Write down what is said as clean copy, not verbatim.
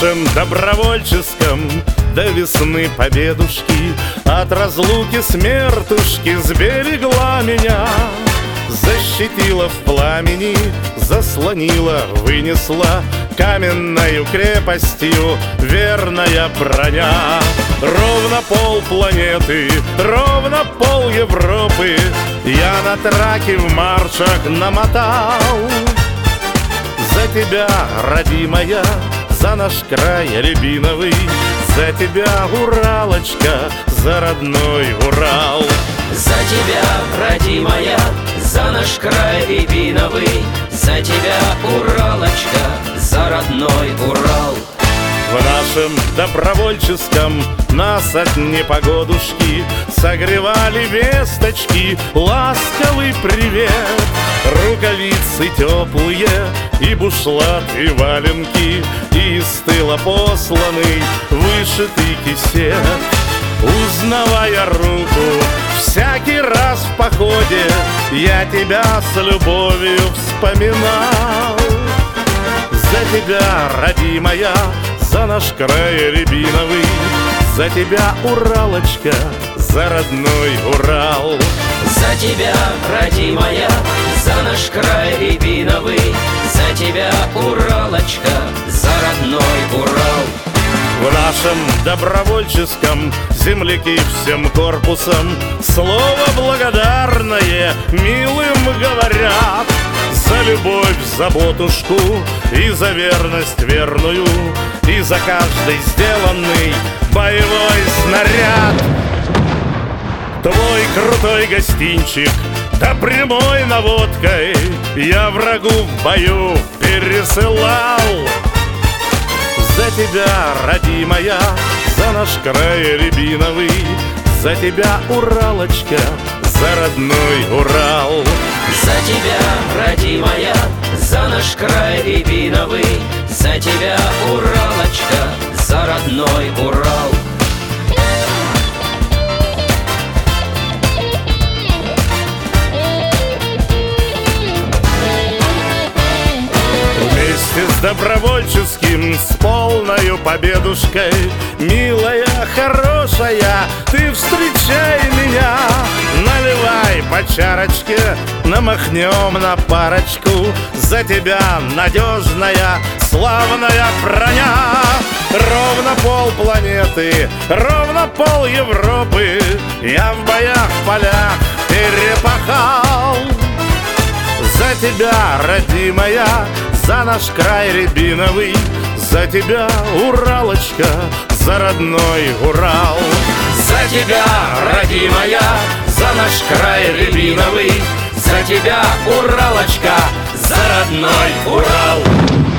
нашем добровольческом до весны победушки от разлуки смертушки сберегла меня, защитила в пламени, заслонила, вынесла каменною крепостью верная броня. Ровно полпланеты, ровно пол Европы я на траке в маршах намотал. За тебя, родимая, за наш край рябиновый, за тебя, Уралочка, за родной Урал. За тебя, родимая, за наш край рябиновый, за тебя, Уралочка, за родной Урал. В нашем добровольческом нас от непогодушки согревали весточки, ласковый привет. Рукавицы теплые и бушлат, и валенки, и из тыла посланный вышитый кисет. Узнавая руку всякий раз в походе, я тебя с любовью вспоминал. За тебя, родимая, за наш край рябиновый, за тебя, Уралочка, за родной Урал. За тебя, родимая, за наш край рябиновый, за тебя, Уралочка, за родной Урал. В нашем добровольческом земляки всем корпусом слово благодарное милым говорят. За любовь, заботушку и за верность верную, и за каждый сделанный боевой снаряд. Твой крутой гостинчик, да прямой наводкой я врагу в бою пересылал. За тебя, родимая, за наш край рябиновый, за тебя, Уралочка, за родной Урал. За тебя, родимая, за наш край рябиновый, за тебя, Уралочка, за родной Урал. Вместе с добровольческим, с полною победушкой, милая, хорошая, ты встречай меня. Наливай по чарочке, намахнем на парочку, за тебя, надежная, славная броня. Ровно полпланеты, ровно пол Европы я в боях, в полях перепахал. За тебя, родимая, за наш край рябиновый, за тебя, Уралочка, за родной Урал. За тебя, родимая, за наш край рябиновый, за тебя, Уралочка, за родной Урал.